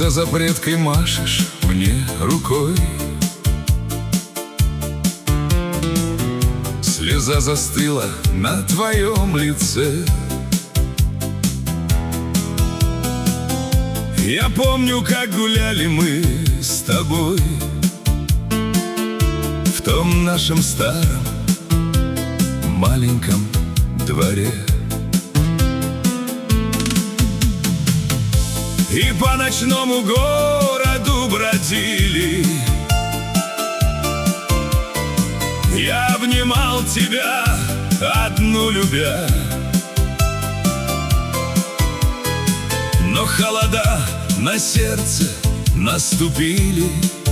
за запреткой машешь мне рукой. Слеза застыла на твоем лице. Я помню, как гуляли мы с тобой в том нашем старом маленьком дворе. И по ночному городу бродили. Я обнимал тебя, одну любя. Но холода на сердце наступили,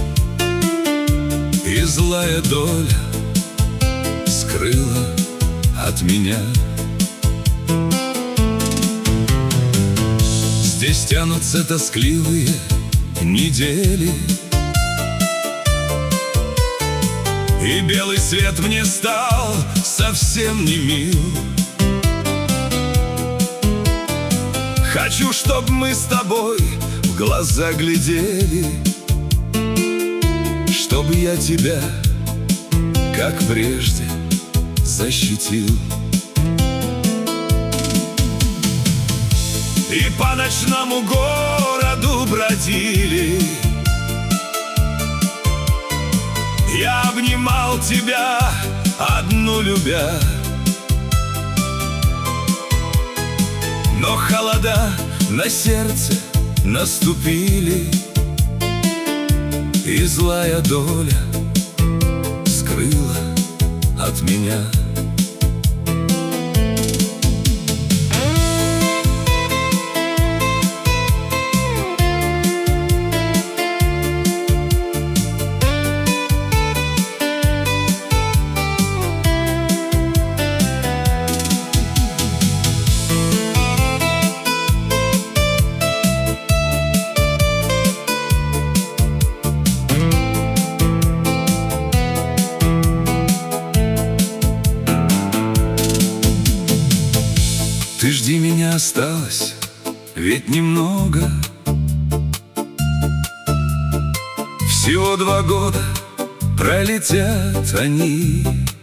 и злая доля скрыла от меня. Здесь тянутся тоскливые недели, и белый свет мне стал совсем не мил. Хочу, чтоб мы с тобой в глаза глядели, чтоб я тебя, как прежде, защитил. И по ночному городу бродили. Я обнимал тебя, одну любя. Но холода на сердце наступили, и злая доля скрыла от меня. Ты жди меня, осталось ведь немного. Всего 2 года пролетят они.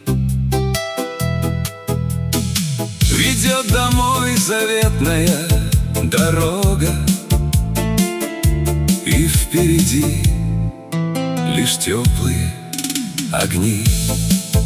Ведет домой заветная дорога, и впереди лишь теплые огни.